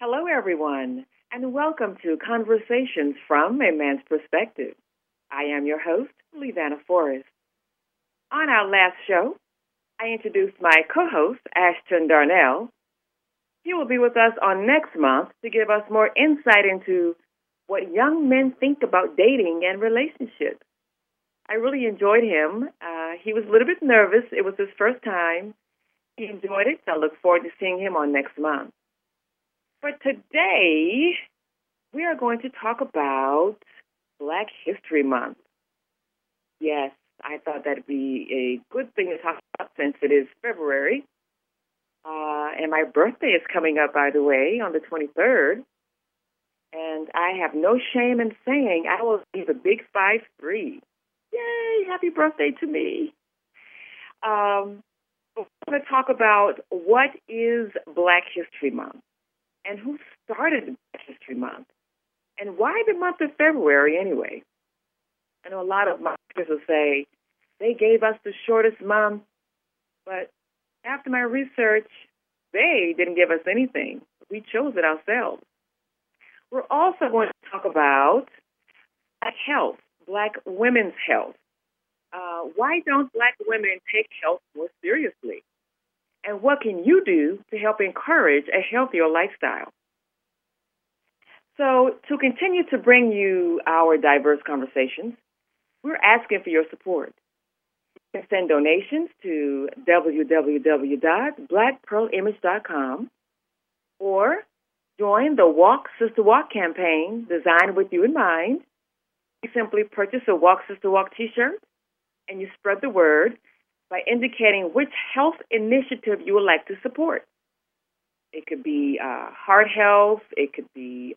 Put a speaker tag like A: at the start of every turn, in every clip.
A: Hello, everyone, and welcome to Conversations from a Man's Perspective. I am your host, Levana Forrest. On our last show, I introduced my co-host, Ashton Darnell. He will be with us on next month to give us more insight into what young men think about dating and relationships. I really enjoyed him. He was a little bit nervous. It was his first time. He enjoyed it, so I look forward to seeing him on next month. For today, we are going to talk about Black History Month. Yes, I thought that'd be a good thing to talk about since it is February. And my birthday is coming up, by the way, on the 23rd. And I have no shame in saying I will be the big 5'3". Yay, happy birthday to me. We're going to talk about what is Black History Month and who started Black History Month and why the month of February anyway. I know a lot of my peers will say they gave us the shortest month, but after my research, they didn't give us anything. We chose it ourselves. We're also going to talk about Black health, Black women's health. Why don't Black women take health more seriously? And what can you do to help encourage a healthier lifestyle? So, to continue to bring you our diverse conversations, we're asking for your support. You can send donations to www.blackpearlimage.com or join the Walk Sister Walk campaign designed with you in mind. You simply purchase a Walk Sister Walk t-shirt and you spread the word by indicating which health initiative you would like to support. It could be heart health, it could be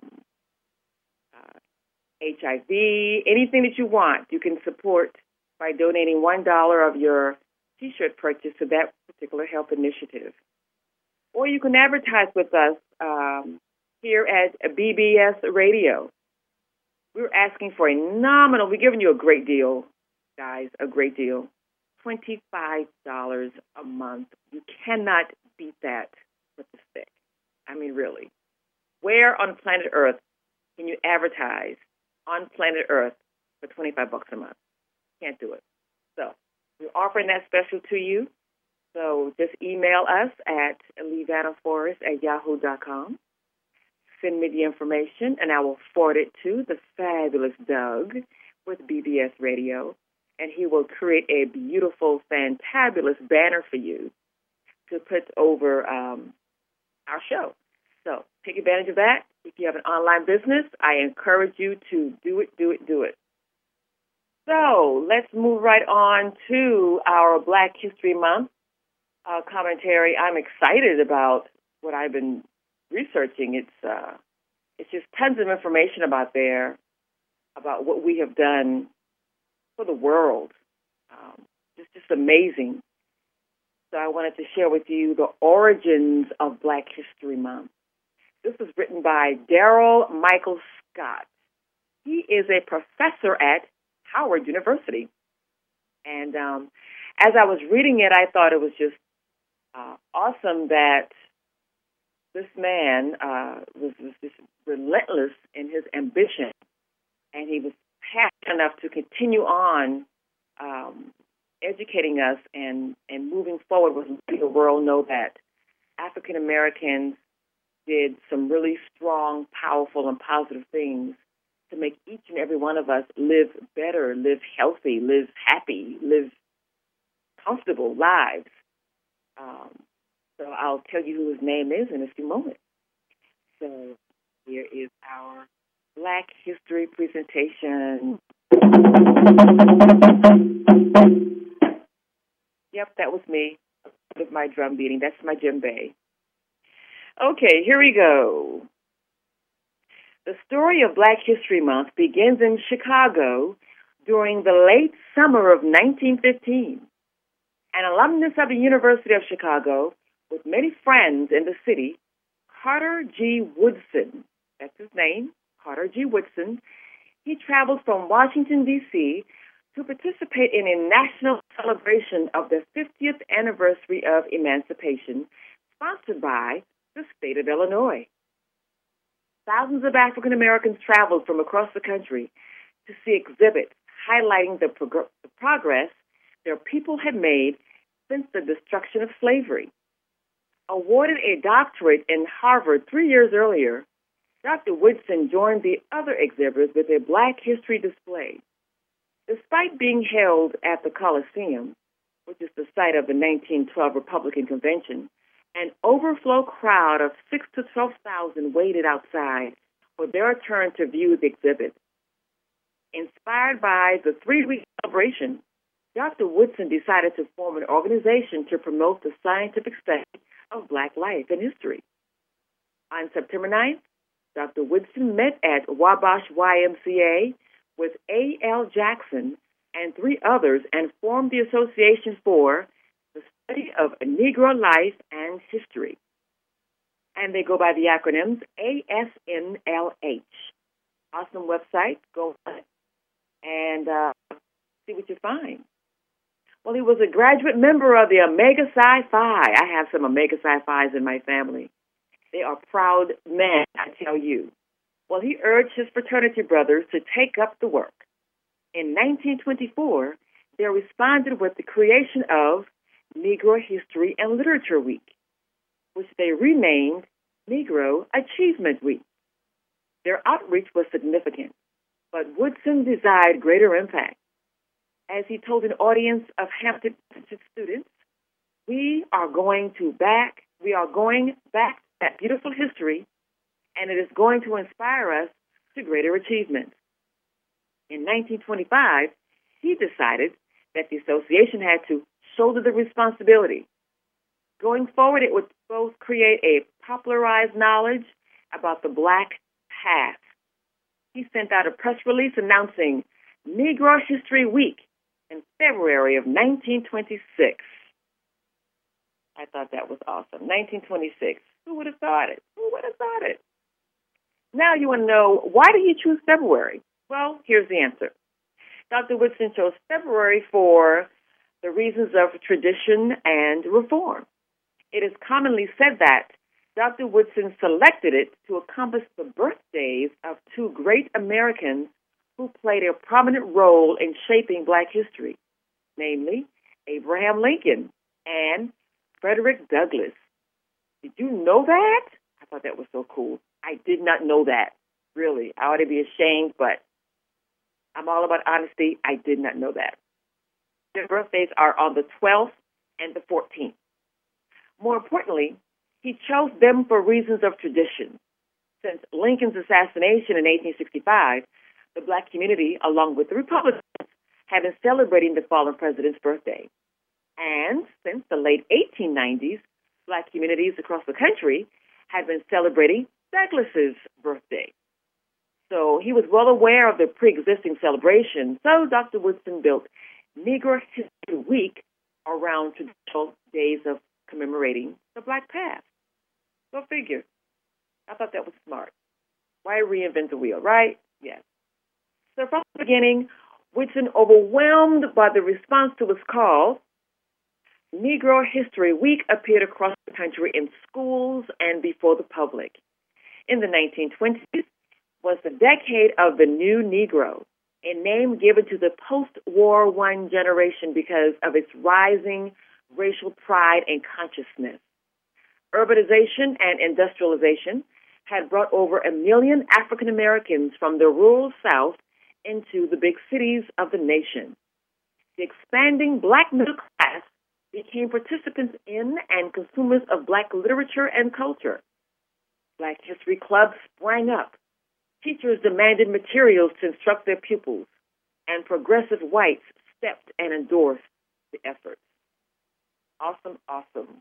A: HIV, anything that you want, you can support by donating $1 of your t-shirt purchase to that particular health initiative. Or you can advertise with us here at BBS Radio. We're asking for a nominal, we're giving you a great deal, guys, a great deal. $25 a month. You cannot beat that with a stick. I mean, really. Where on planet Earth can you advertise on planet Earth for $25 a month? Can't do it. So we're offering that special to you. So just email us at levanaforrest@yahoo.com. Send me the information, and I will forward it to the fabulous Doug with BBS Radio, and he will create a beautiful, fantabulous banner for you to put over our show. So take advantage of that. If you have an online business, I encourage you to do it. So let's move right on to our Black History Month commentary. I'm excited about what I've been researching. It's just tons of information about what we have done for the world. Just amazing. So I wanted to share with you the origins of Black History Month. This was written by Daryl Michael Scott. He is a professor at Howard University. And as I was reading it, I thought it was just awesome that this man was just relentless in his ambition, and he was passionate enough to continue on educating us and moving forward with letting the world know that African Americans did some really strong, powerful, and positive things to make each and every one of us live better, live healthy, live happy, live comfortable lives. So I'll tell you who his name is in a few moments. So here is our Black History presentation. Yep, that was me with my drum beating. That's my djembe. Okay, here we go. The story of Black History Month begins in Chicago during the late summer of 1915. An alumnus of the University of Chicago, with many friends in the city, Carter G. Woodson, that's his name, Carter G. Woodson, he traveled from Washington, D.C. to participate in a national celebration of the 50th anniversary of emancipation, sponsored by the state of Illinois. thousands of African Americans traveled from across the country to see exhibits highlighting the progress their people had made since the destruction of slavery. Awarded a doctorate in Harvard 3 years earlier, Dr. Woodson joined the other exhibitors with a Black history display. Despite being held at the Coliseum, which is the site of the 1912 Republican Convention, an overflow crowd of 6,000 to 12,000 waited outside for their turn to view the exhibit. Inspired by the 3-week celebration, Dr. Woodson decided to form an organization to promote the scientific study of Black life and history. On September 9th, Dr. Woodson met at Wabash YMCA with A.L. Jackson and 3 others and formed the Association for the Study of Negro Life and History. And they go by the acronyms ASNLH. Awesome website. Go on it and see what you find. Well, he was a graduate member of the Omega Psi Phi. I have some Omega Psi Phis in my family. They are proud men, I tell you. Well, he urged his fraternity brothers to take up the work. In 1924, they responded with the creation of Negro History and Literature Week, which they renamed Negro Achievement Week. Their outreach was significant, but Woodson desired greater impact. As he told an audience of Hampton students, we are going back that beautiful history, and it is going to inspire us to greater achievements. In 1925, he decided that the association had to shoulder the responsibility. Going forward, it would both create a popularized knowledge about the Black past. He sent out a press release announcing Negro History Week in February of 1926. I thought that was awesome. 1926. Who would have thought it? Who would have thought it? Now you want to know, why did he choose February? Well, here's the answer. Dr. Woodson chose February for the reasons of tradition and reform. It is commonly said that Dr. Woodson selected it to accomplish the birthdays of 2 great Americans who played a prominent role in shaping Black history, namely Abraham Lincoln and Frederick Douglass. Did you know that? I thought that was so cool. I did not know that. Really, I ought to be ashamed, but I'm all about honesty. I did not know that. Their birthdays are on the 12th and the 14th. More importantly, he chose them for reasons of tradition. Since Lincoln's assassination in 1865, the Black community, along with the Republicans, have been celebrating the fallen president's birthday. And since the late 1890s, Black communities across the country have been celebrating Douglass's birthday. So he was well aware of the pre-existing celebration, so Dr. Woodson built Negro History Week around traditional days of commemorating the Black past. Go figure. I thought that was smart. Why reinvent the wheel, right? Yes. So from the beginning, Woodson, overwhelmed by the response to his call, Negro History Week appeared across the country in schools and before the public. In the 1920s was the decade of the New Negro, a name given to the post-War I generation because of its rising racial pride and consciousness. Urbanization and industrialization had brought over 1 million African Americans from the rural South into the big cities of the nation. The expanding Black middle class became participants in and consumers of Black literature and culture. Black history clubs sprang up. Teachers demanded materials to instruct their pupils, and progressive whites stepped and endorsed the efforts. Awesome, awesome.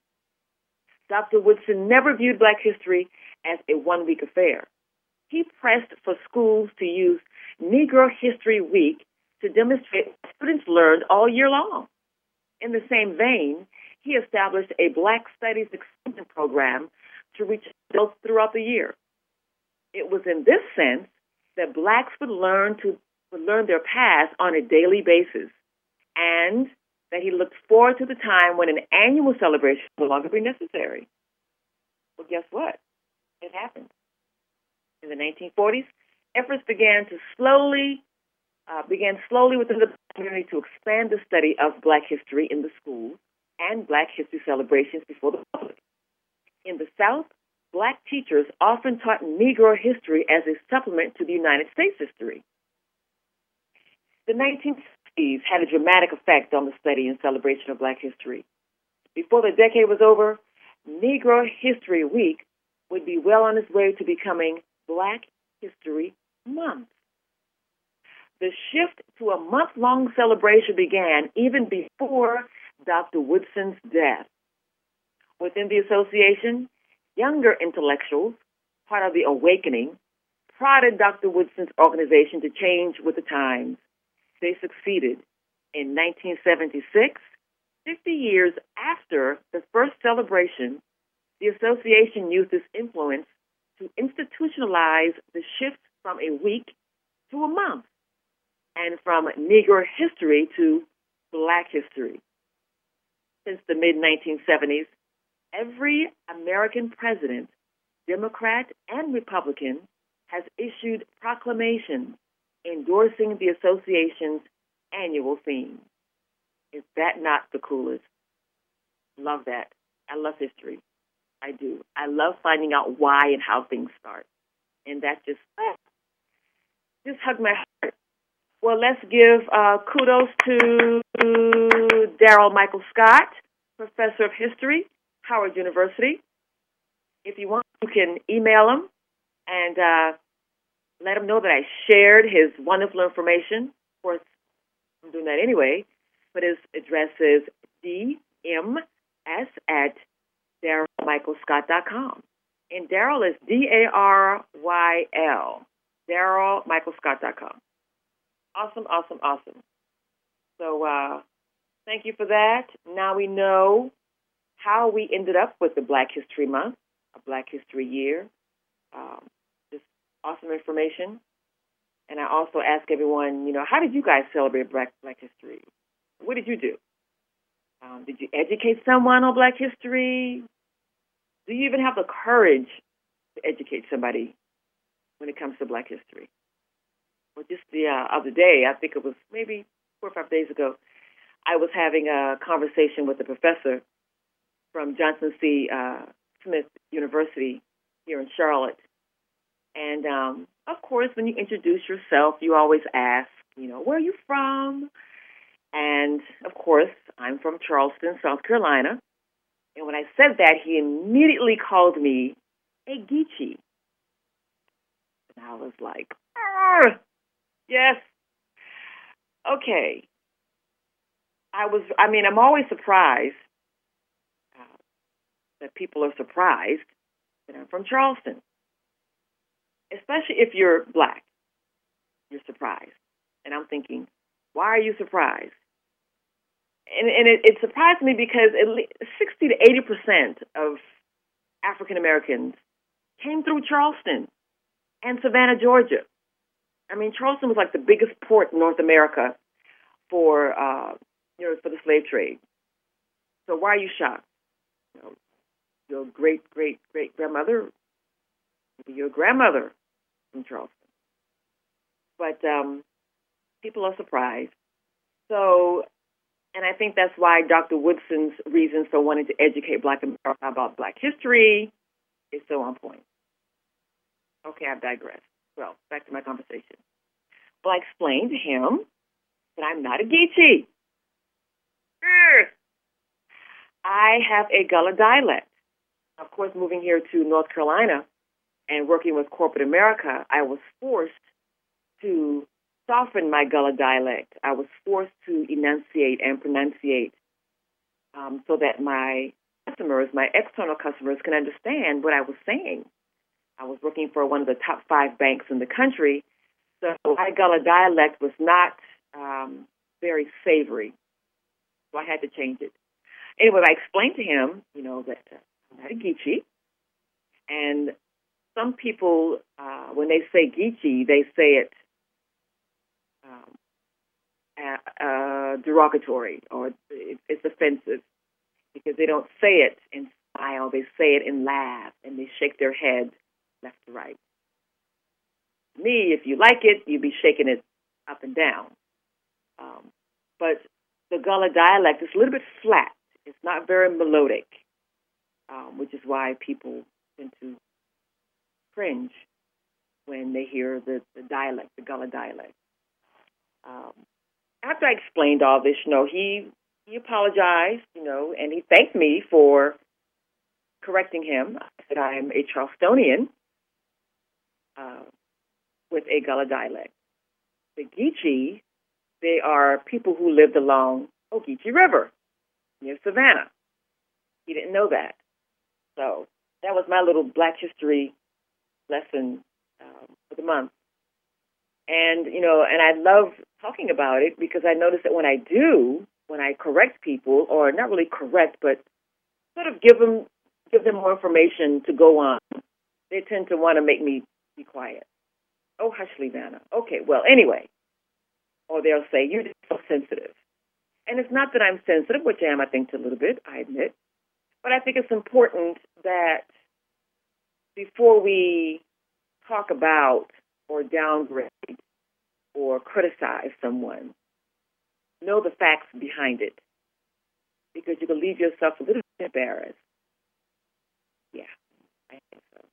A: Dr. Woodson never viewed Black history as a one-week affair. He pressed for schools to use Negro History Week to demonstrate what students learned all year long. In the same vein, he established a Black Studies extension program to reach adults throughout the year. It was in this sense that Blacks would learn their past on a daily basis, and that he looked forward to the time when an annual celebration would no longer be necessary. Well, guess what? It happened. In the 1940s, efforts began slowly within the community to expand the study of Black history in the schools and Black history celebrations before the public. In the South, Black teachers often taught Negro history as a supplement to the United States history. The 1960s had a dramatic effect on the study and celebration of Black history. Before the decade was over, Negro History Week would be well on its way to becoming Black History Month. The shift to a month-long celebration began even before Dr. Woodson's death. Within the association, younger intellectuals, part of the Awakening, prodded Dr. Woodson's organization to change with the times. They succeeded. In 1976, 50 years after the first celebration, the association used its influence to institutionalize the shift from a week to a month and from Negro history to Black history. Since the mid-1970s, every American president, Democrat and Republican, has issued proclamations endorsing the association's annual theme. Is that not the coolest? Love that. I love history. I do. I love finding out why and how things start. And that just hugged my heart. Well, let's give kudos to Daryl Michael Scott, professor of history, Howard University. If you want, you can email him and let him know that I shared his wonderful information. Of course, I'm doing that anyway, but his address is dms@darylmichaelscott.com. And Daryl is DARYL, darylmichaelscott.com. Awesome, awesome, awesome. So thank you for that. Now we know how we ended up with the Black History Month, a Black History Year. Just awesome information. And I also ask everyone, how did you guys celebrate Black History? What did you do? Did you educate someone on Black history? Do you even have the courage to educate somebody when it comes to Black history? Well, just the other day, I think it was maybe 4 or 5 days ago, I was having a conversation with a professor from Johnson C. Smith University here in Charlotte. And, of course, when you introduce yourself, you always ask, where are you from? And, of course, I'm from Charleston, South Carolina. And when I said that, he immediately called me a Geechee. And I was like, yes. Okay. I'm always surprised that people are surprised that I'm from Charleston. Especially if you're Black. You're surprised. And I'm thinking, why are you surprised? And it surprised me because 60 to 80% of African Americans came through Charleston and Savannah, Georgia. Charleston was like the biggest port in North America for for the slave trade. So why are you shocked? Your great-great-great-grandmother, maybe your grandmother from Charleston. But people are surprised. So, and I think that's why Dr. Woodson's reasons for wanting to educate Black America about Black history is so on point. Okay, I've digressed. Well, back to my conversation. Well, I explained to him that I'm not a Geechee. I have a Gullah dialect. Of course, moving here to North Carolina and working with corporate America, I was forced to soften my Gullah dialect. I was forced to enunciate and pronunciate so that my customers, my external customers, can understand what I was saying. I was working for one of the top 5 banks in the country, so my Gullah dialect was not very savory, so I had to change it. Anyway, I explained to him, that I'm not a Geechee, and some people, when they say Geechee, they say it derogatory, or it's offensive, because they don't say it in smile, they say it in laugh, and they shake their head left to right. Me, if you like it, you'd be shaking it up and down. But the Gullah dialect is a little bit flat. It's not very melodic, which is why people tend to cringe when they hear the dialect, the Gullah dialect. After I explained all this, he apologized, and he thanked me for correcting him. I said I am a Charlestonian with a Gullah dialect. The Geechee, they are people who lived along Ogeechee River near Savannah. He didn't know that. So that was my little Black history lesson for the month. And, and I love talking about it because I notice that when I correct people, or not really correct, but sort of give them more information to go on, they tend to want to make me be quiet. Oh, hush, Levanna. Okay, well, anyway. Or they'll say, you're just so sensitive. And it's not that I'm sensitive, which I am, I think, a little bit, I admit. But I think it's important that before we talk about or downgrade or criticize someone, know the facts behind it, because you can leave yourself a little bit embarrassed. Yeah, I think so.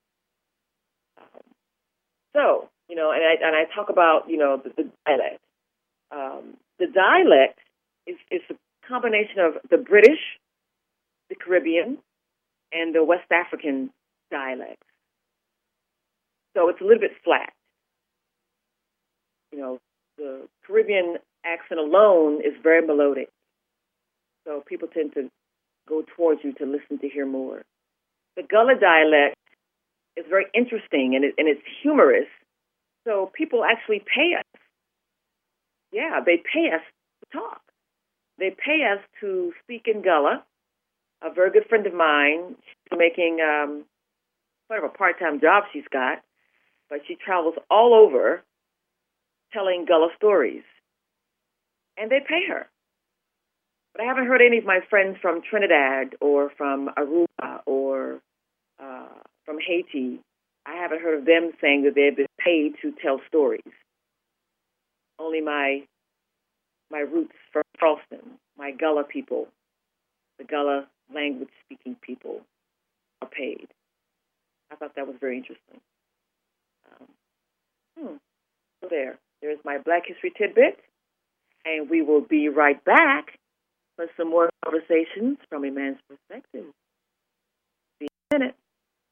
A: So, and I talk about, the dialect. The dialect is a combination of the British, the Caribbean, and the West African dialects. So it's a little bit flat. The Caribbean accent alone is very melodic. So people tend to go towards you to listen to hear more. The Gullah dialect is very interesting, and it's humorous. So people actually pay us. Yeah, they pay us to talk. They pay us to speak in Gullah. A very good friend of mine, she's making sort of a part-time job she's got, but she travels all over telling Gullah stories. And they pay her. But I haven't heard any of my friends from Trinidad or from Aruba or from Haiti. I haven't heard of them saying that they've been paid to tell stories. Only my roots from Charleston, my Gullah people, the Gullah language-speaking people are paid. I thought that was very interesting. So there's my Black History tidbit, and we will be right back for some more conversations from a man's perspective. See you in a minute.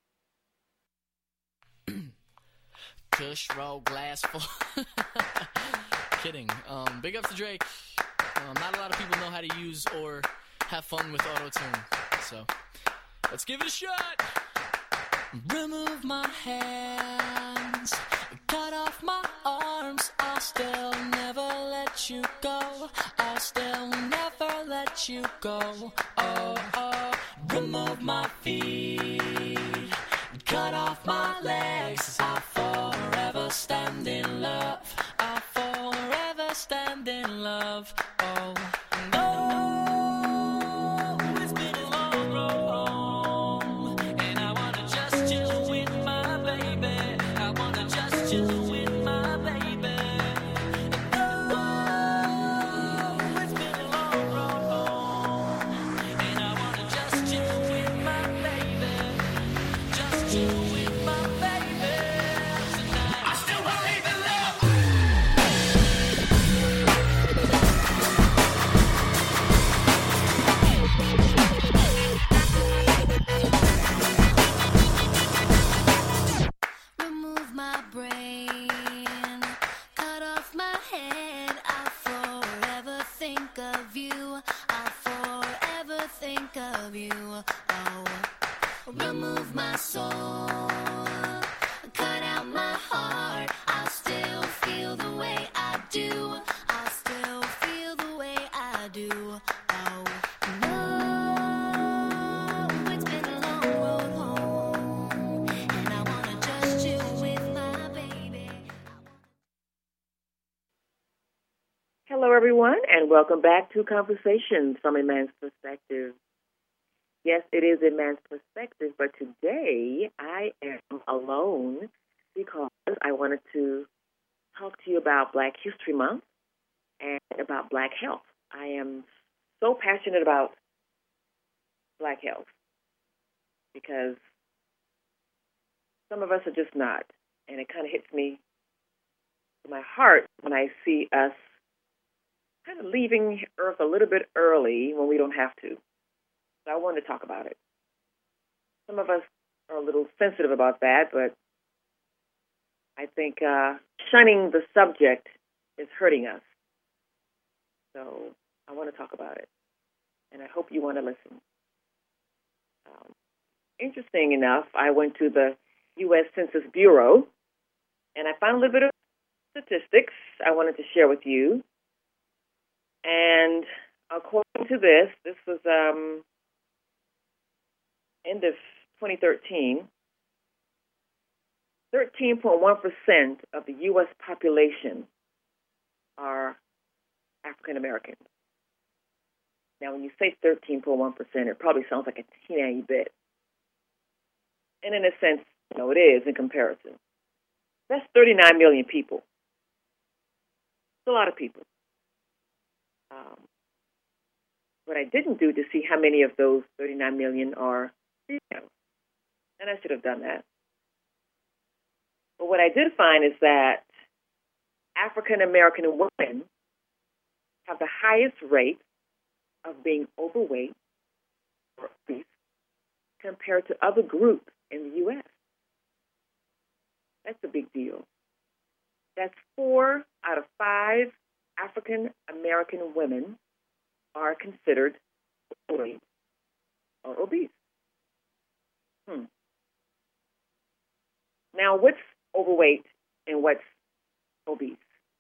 B: Kush, roll, glass full. Kidding. Big up to Drake. Not a lot of people know how to use or have fun with auto-tune. So, let's give it a shot. Remove my hands, cut off my arms. I'll still never let you go. I'll still never let you go. Oh, remove my feet, cut off my legs. I'll forever stand in love. I'll forever stand in love. Oh, no, it's been a long road home, and I wanna just chill with my baby. I wanna just chill with my baby. Oh, it's been a long road home, and I wanna just chill with my baby. Just chill with my baby tonight. I still believe in love. Remove my brain, cut off my head. I'll forever think of you. I'll forever think of you. Oh, remove my soul, cut out my heart. I'll still feel the way I do. I'll still feel the way I do. Oh, no, it's been a long road home, and I wanna just chill with my baby.
A: Hello, everyone, and welcome back to Conversations from a Man's Perspective. Yes, it is a man's perspective, but today I am alone because I wanted to talk to you about Black History Month and about Black health. I am so passionate about Black health because some of us are just not. And it kind of hits me in my heart when I see us kind of leaving Earth a little bit early when we don't have to. So I wanted to talk about it. Some of us are a little sensitive about that, but I think shunning the subject is hurting us. So I want to talk about it, and I hope you want to listen. Interesting enough, I went to the U.S. Census Bureau, and I found a little bit of statistics I wanted to share with you. And according to this was end of 2013, 13.1% of the U.S. population are African Americans. Now, when you say 13.1%, it probably sounds like a teeny bit. And in a sense, it is in comparison. That's 39 million people. It's a lot of people. What I didn't do to see how many of those 39 million are female, and I should have done that. But what I did find is that African American women have the highest rate of being overweight or obese compared to other groups in the U.S. That's a big deal. That's 4 out of 5 African American women are considered overweight or obese. Now, what's overweight and what's obese?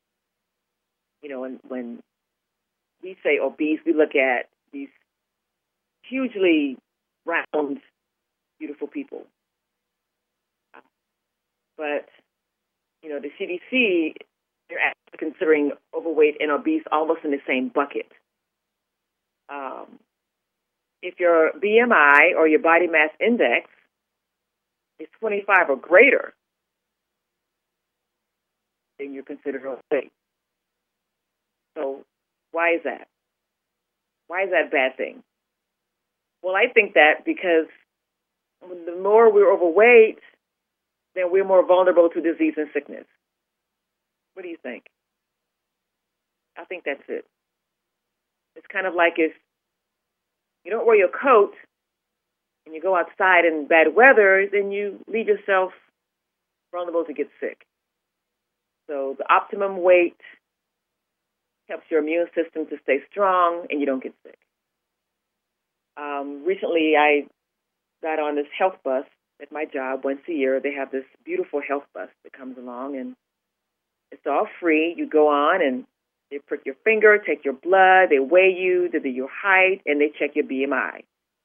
A: When we say obese, we look at these hugely round, beautiful people. But, the CDC, they're actually considering overweight and obese almost in the same bucket. If your BMI or your body mass index is 25 or greater, then you're considered overweight. So why is that? Why is that a bad thing? Well, I think that because the more we're overweight, then we're more vulnerable to disease and sickness. What do you think? I think that's it. It's kind of like if you don't wear your coat and you go outside in bad weather, then you leave yourself vulnerable to get sick. So the optimum weight helps your immune system to stay strong and you don't get sick. Recently, I got on this health bus at my job once a year. They have this beautiful health bus that comes along, and it's all free. You go on, and they prick your finger, take your blood, they weigh you, they do your height, and they check your BMI.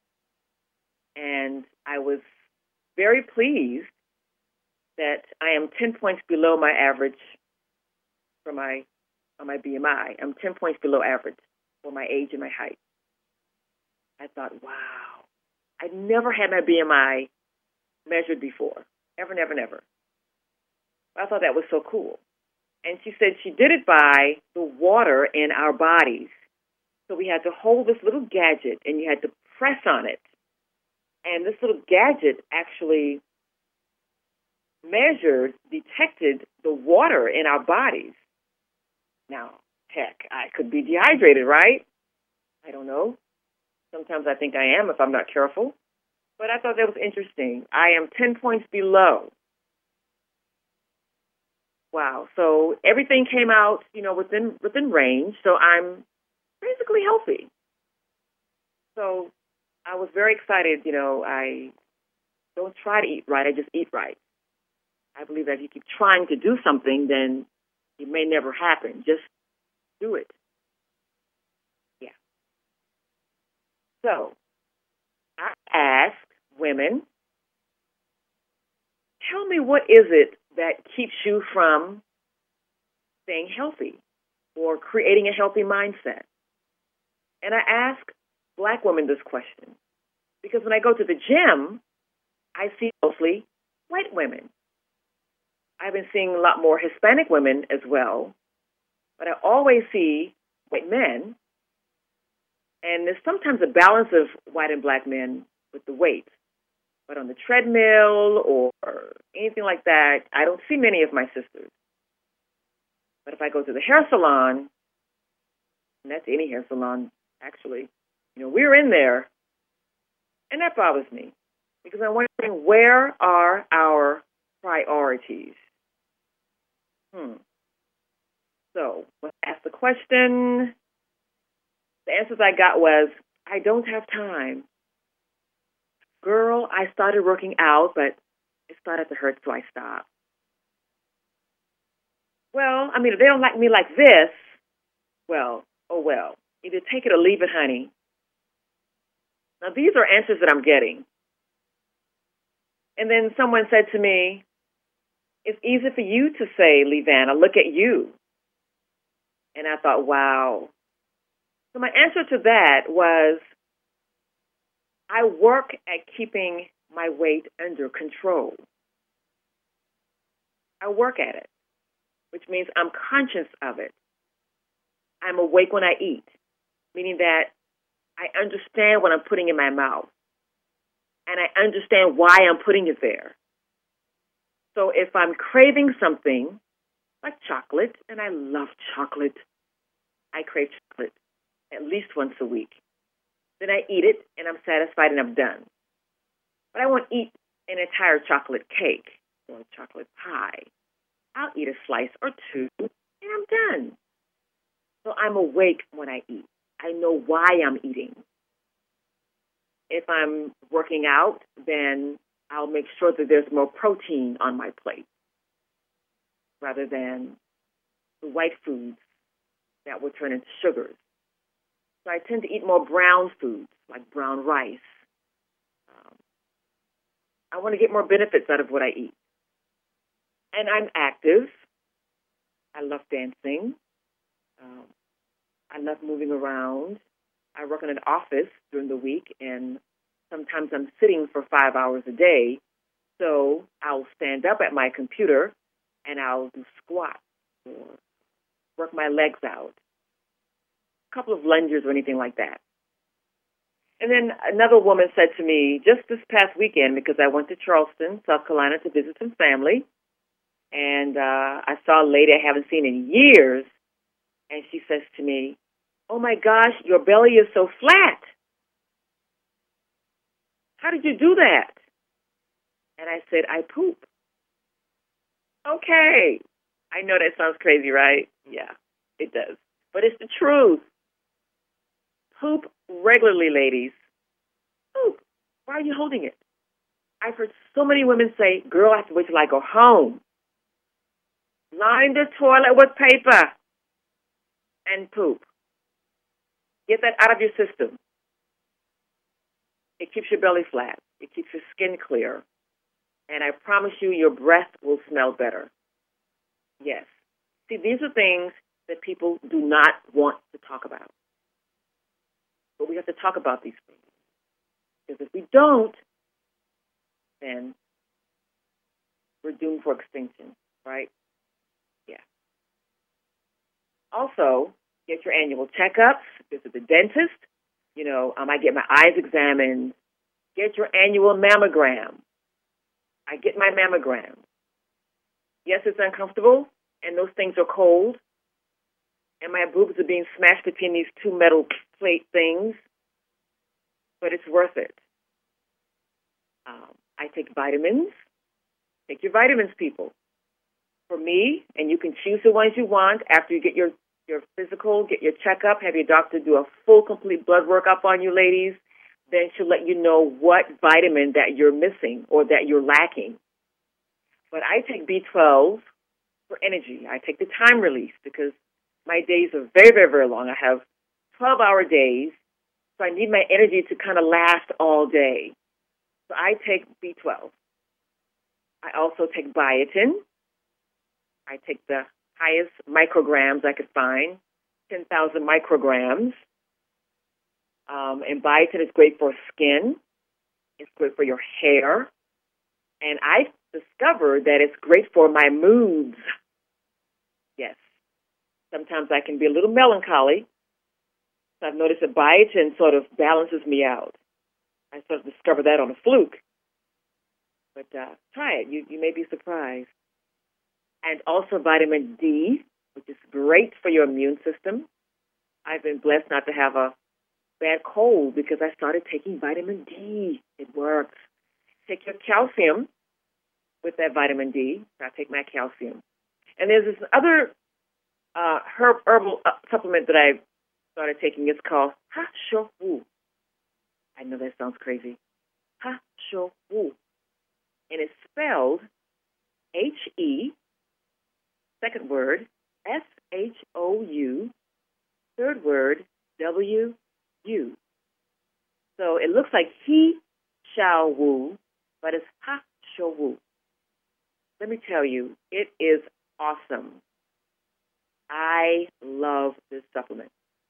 A: And I was very pleased that I am 10 points below my average on my BMI. I'm 10 points below average for my age and my height. I thought, wow, I'd never had my BMI measured before. Ever, never, never. I thought that was so cool. And she said she did it by the water in our bodies. So we had to hold this little gadget, and you had to press on it. And this little gadget actually detected the water in our bodies. Now, heck, I could be dehydrated, right? I don't know. Sometimes I think I am if I'm not careful. But I thought that was interesting. I am 10 points below. Wow. So everything came out, within range. So I'm basically healthy. So I was very excited. I don't try to eat right. I just eat right. I believe that if you keep trying to do something, then it may never happen. Just do it. Yeah. So I ask women, tell me, what is it that keeps you from staying healthy or creating a healthy mindset? And I ask Black women this question because when I go to the gym, I see mostly white women. I've been seeing a lot more Hispanic women as well, but I always see white men, and there's sometimes a balance of white and black men with the weight. But on the treadmill or anything like that, I don't see many of my sisters. But if I go to the hair salon, and that's any hair salon, actually, we're in there, and that bothers me because I'm wondering, where are our priorities? So when I asked the question, the answers I got was, I don't have time. Girl, I started working out, but it started to hurt, so I stopped. Well, I mean, if they don't like me like this, well, oh well. Either take it or leave it, honey. Now, these are answers that I'm getting. And then someone said to me, it's easy for you to say, Levanna, look at you. And I thought, wow. So my answer to that was, I work at keeping my weight under control. I work at it, which means I'm conscious of it. I'm awake when I eat, meaning that I understand what I'm putting in my mouth, and I understand why I'm putting it there. So if I'm craving something like chocolate, and I love chocolate, I crave chocolate at least once a week. Then I eat it, and I'm satisfied, and I'm done. But I won't eat an entire chocolate cake or a chocolate pie. I'll eat a slice or two, and I'm done. So I'm awake when I eat. I know why I'm eating. If I'm working out, then I'll make sure that there's more protein on my plate rather than the white foods that will turn into sugars. So I tend to eat more brown foods, like brown rice. I want to get more benefits out of what I eat. And I'm active. I love dancing. I love moving around. I work in an office during the week, and sometimes I'm sitting for 5 hours a day. So I'll stand up at my computer, and I'll do squats or work my legs out. Couple of lunges or anything like that. And then another woman said to me just this past weekend, because I went to Charleston, South Carolina, to visit some family, and I saw a lady I haven't seen in years, and she says to me, oh my gosh, your belly is so flat. How did you do that? And I said, I poop. Okay. I know that sounds crazy, right? Yeah, it does. But it's the truth. Poop regularly, ladies. Poop. Why are you holding it? I've heard so many women say, girl, I have to wait till I go home. Line the toilet with paper and poop. Get that out of your system. It keeps your belly flat. It keeps your skin clear. And I promise you, your breath will smell better. Yes. See, these are things that people do not want to talk about. But we have to talk about these things. Because if we don't, then we're doomed for extinction, right? Yeah. Also, get your annual checkups. Visit the dentist. I get my eyes examined. Get your annual mammogram. I get my mammogram. Yes, it's uncomfortable, and those things are cold, and my boobs are being smashed between these two metal plate things, but it's worth it. I take vitamins. Take your vitamins, people. For me, and you can choose the ones you want after you get your physical, get your checkup, have your doctor do a full, complete blood workup on you, ladies. Then she'll let you know what vitamin that you're missing or that you're lacking. But I take B12 for energy. I take the time release because my days are very, very, very long. I have 12-hour days, so I need my energy to kind of last all day. So I take B12. I also take biotin. I take the highest micrograms I could find, 10,000 micrograms. And biotin is great for skin. It's great for your hair. And I discovered that it's great for my moods. Yes. Sometimes I can be a little melancholy. So I've noticed that biotin sort of balances me out. I sort of discovered that on a fluke. But try it. You may be surprised. And also vitamin D, which is great for your immune system. I've been blessed not to have a bad cold because I started taking vitamin D. It works. Take your calcium with that vitamin D. I take my calcium. And there's this other herbal supplement that I started taking. It's called Ha Shou Wu. I know that sounds crazy. Ha Shou Wu. And it's spelled H-E, second word, S-H-O-U, third word, W-U. So it looks like He Shao Wu, but it's Ha Shou Wu. Let me tell you, it is awesome. I love this supplement.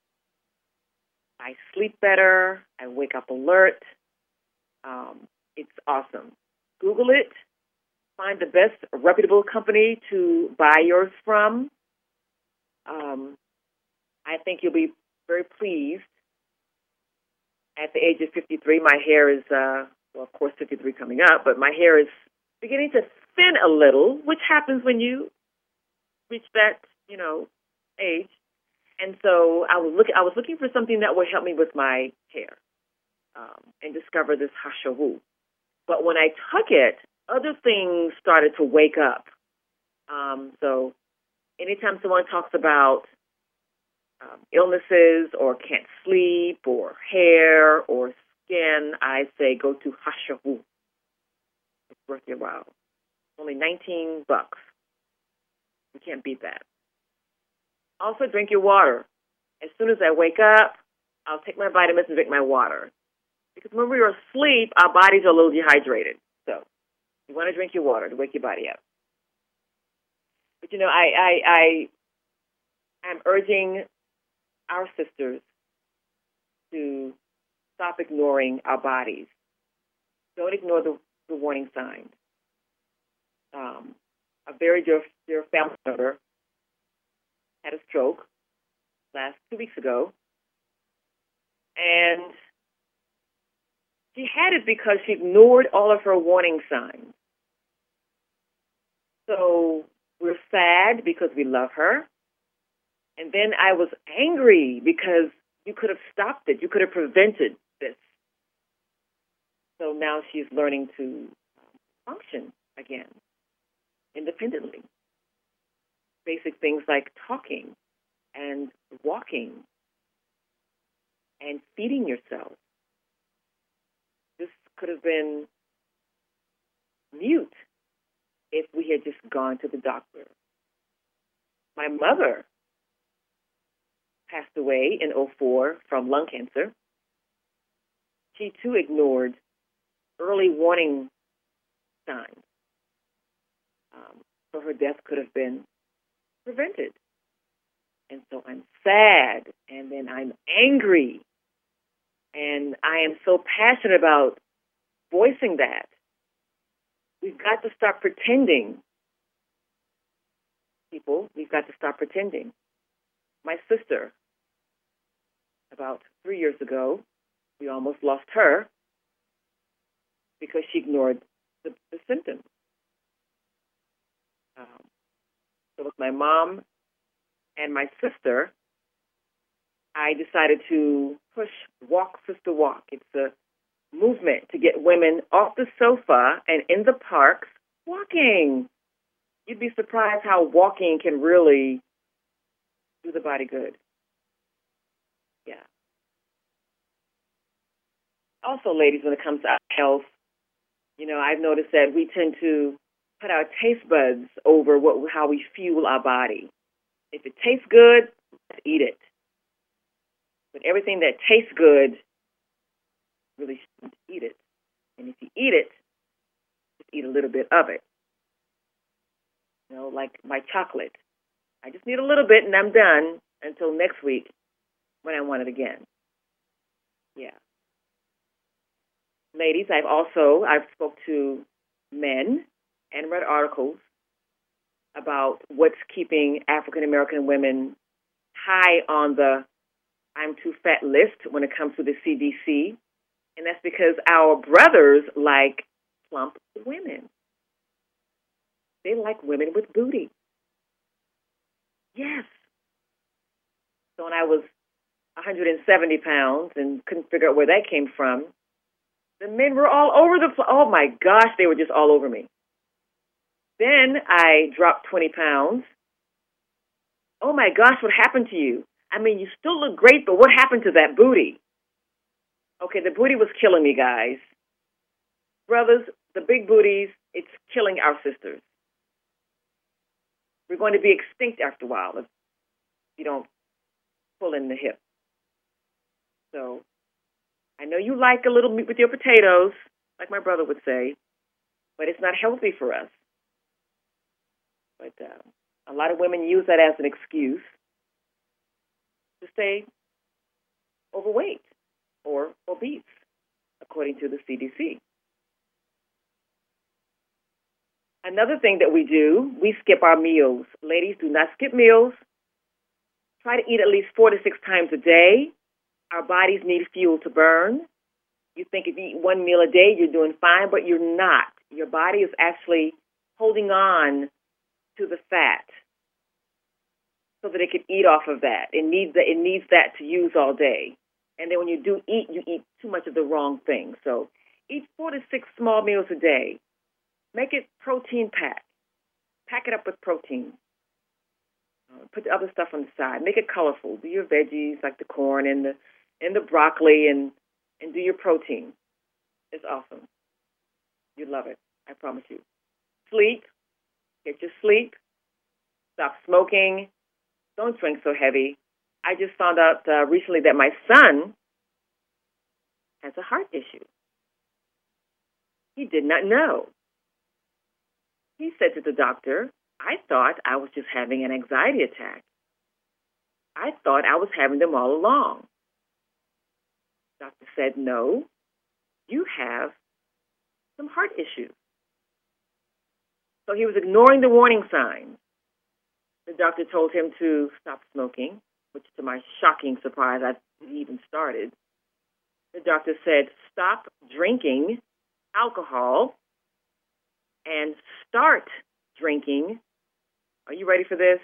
A: I sleep better. I wake up alert. It's awesome. Google it. Find the best reputable company to buy yours from. I think you'll be very pleased. At the age of 53, my hair is, well, of course, 53 coming up, but my hair is beginning to thin a little, which happens when you reach that, age. And so I was looking for something that would help me with my hair, and discover this Ha Shou Wu. But when I took it, other things started to wake up. So anytime someone talks about illnesses or can't sleep or hair or skin, I say go to Ha Shou Wu. It's worth your while. Only $19. You can't beat that. Also, drink your water. As soon as I wake up, I'll take my vitamins and drink my water. Because when we are asleep, our bodies are a little dehydrated. So you want to drink your water to wake your body up. But, I'm urging our sisters to stop ignoring our bodies. Don't ignore the warning signs. A very dear family member had a stroke last 2 weeks ago. And she had it because she ignored all of her warning signs. So we're sad because we love her. And then I was angry because you could have stopped it. You could have prevented this. So now she's learning to function again independently. Basic things like talking and walking and feeding yourself. This could have been mute if we had just gone to the doctor. My mother passed away in 2004 from lung cancer. She too ignored early warning signs. So her death could have been prevented. And so I'm sad, and then I'm angry, and I am so passionate about voicing that. We've got to stop pretending. People, we've got to stop pretending. My sister, about 3 years ago, we almost lost her because she ignored the symptoms. So with my mom and my sister, I decided to push Walk Sister Walk. It's a movement to get women off the sofa and in the parks walking. You'd be surprised how walking can really do the body good. Yeah. Also, ladies, when it comes to our health, I've noticed that we tend to put our taste buds over how we fuel our body. If it tastes good, let's eat it. But everything that tastes good, really shouldn't eat it. And if you eat it, just eat a little bit of it. Like my chocolate. I just need a little bit and I'm done until next week when I want it again. Yeah. Ladies, I've spoke to men and read articles about what's keeping African American women high on the I'm too fat list when it comes to the CDC. And that's because our brothers like plump women. They like women with booty. Yes. So when I was 170 pounds and couldn't figure out where that came from, the men were all over the place. Oh, my gosh, they were just all over me. Then I dropped 20 pounds. Oh, my gosh, what happened to you? I mean, you still look great, but what happened to that booty? Okay, the booty was killing me, guys. Brothers, the big booties, it's killing our sisters. We're going to be extinct after a while if you don't pull in the hip. So I know you like a little meat with your potatoes, like my brother would say, but it's not healthy for us. But a lot of women use that as an excuse to stay overweight or obese, according to the CDC. Another thing that we do, we skip our meals. Ladies, do not skip meals. Try to eat at least 4 to 6 times a day. Our bodies need fuel to burn. You think if you eat one meal a day, you're doing fine, but you're not. Your body is actually holding on to the fat so that it can eat off of that. It needs that to use all day. And then when you do eat, you eat too much of the wrong thing. So eat 4 to 6 small meals a day. Make it protein packed. Pack it up with protein. Put the other stuff on the side. Make it colorful. Do your veggies like the corn and the broccoli and do your protein. It's awesome. You love it. I promise you. Sleep. Get your sleep. Stop smoking. Don't drink so heavy. I just found out recently that my son has a heart issue. He did not know. He said to the doctor, I thought I was just having an anxiety attack. I thought I was having them all along. The doctor said, no, you have some heart issues. So he was ignoring the warning signs. The doctor told him to stop smoking, which to my shocking surprise, I even started. The doctor said, stop drinking alcohol and start drinking. Are you ready for this?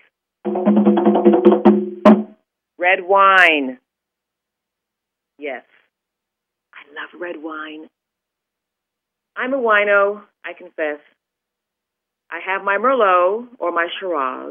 A: Red wine. Yes, I love red wine. I'm a wino, I confess. I have my Merlot or my Shiraz.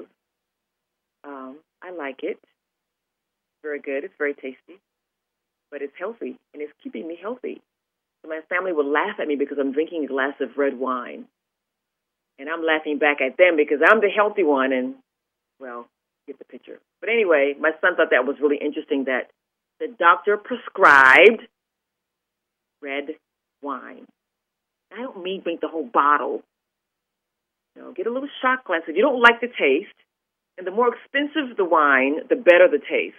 A: I like it. Very good. It's very tasty. But it's healthy, and it's keeping me healthy. So my family will laugh at me because I'm drinking a glass of red wine. And I'm laughing back at them because I'm the healthy one, and, well, get the picture. But anyway, my son thought that was really interesting that the doctor prescribed red wine. I don't mean drink the whole bottle. Get a little shot glass. If you don't like the taste, and the more expensive the wine, the better the taste.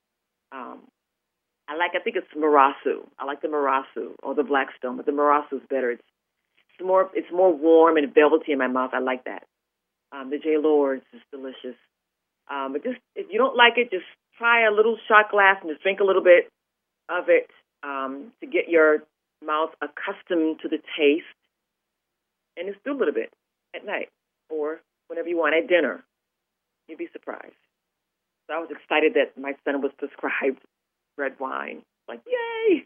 A: I think it's Marasu. I like the Marasu or the Blackstone, but the Marasu is better. It's more warm and velvety in my mouth. I like that. The J. Lords is delicious. But just if you don't like it, just try a little shot glass and just drink a little bit of it to get your mouth accustomed to the taste, and just do a little bit at night or whenever you want at dinner. You'd be surprised. So I was excited that my son was prescribed red wine. Like, yay!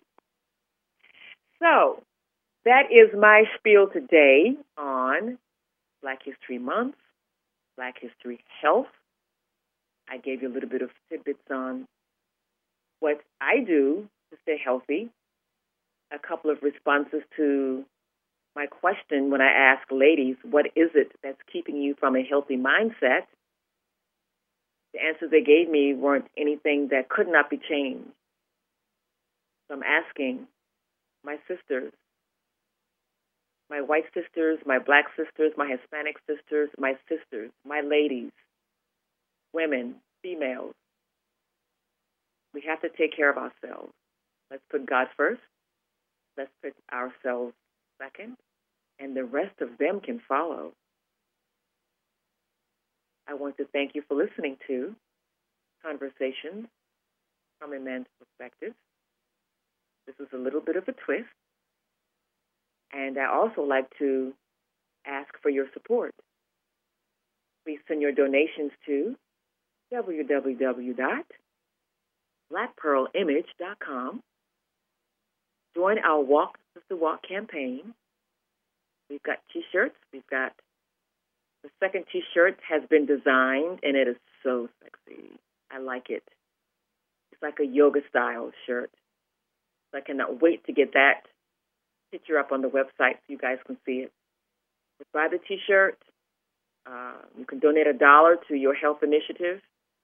A: So that is my spiel today on Black History Month, Black History Health. I gave you a little bit of tidbits on what I do to stay healthy, a couple of responses to my question when I ask ladies, what is it that's keeping you from a healthy mindset? The answers they gave me weren't anything that could not be changed. So I'm asking my sisters, my white sisters, my black sisters, my Hispanic sisters, my ladies, women, females. We have to take care of ourselves. Let's put God first. Let's put ourselves second. And the rest of them can follow. I want to thank you for listening to Conversations from a Man's Perspective. This is a little bit of a twist. And I also like to ask for your support. Please send your donations to www.blackpearlimage.com. Join our Walk Sister Walk campaign. We've got T-shirts. We've got the second T-shirt has been designed, and it is so sexy. I like it. It's like a yoga-style shirt. So I cannot wait to get that picture up on the website so you guys can see it. But buy the T-shirt. You can donate $1 to your health initiative.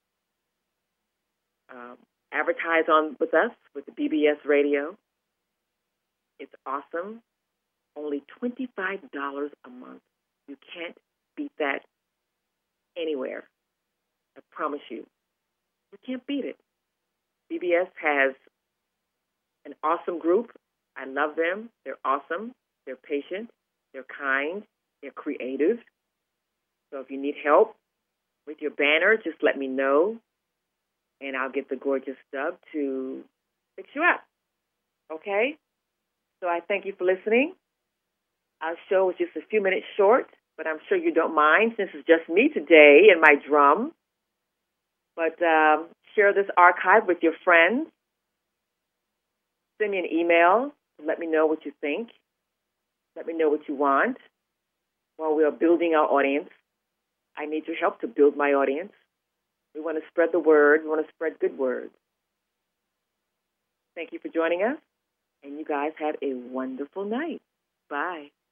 A: Advertise on with us with the BBS Radio. It's awesome. Only $25 a month. You can't beat that anywhere. I promise you. You can't beat it. BBS has an awesome group. I love them. They're awesome. They're patient. They're kind. They're creative. So if you need help with your banner, just let me know, and I'll get the gorgeous Dub to fix you up. Okay? So I thank you for listening. Our show was just a few minutes short, but I'm sure you don't mind since it's just me today and my drum. But share this archive with your friends. Send me an email. Let me know what you think. Let me know what you want. While we are building our audience, I need your help to build my audience. We want to spread the word. We want to spread good words. Thank you for joining us, and you guys have a wonderful night. Bye.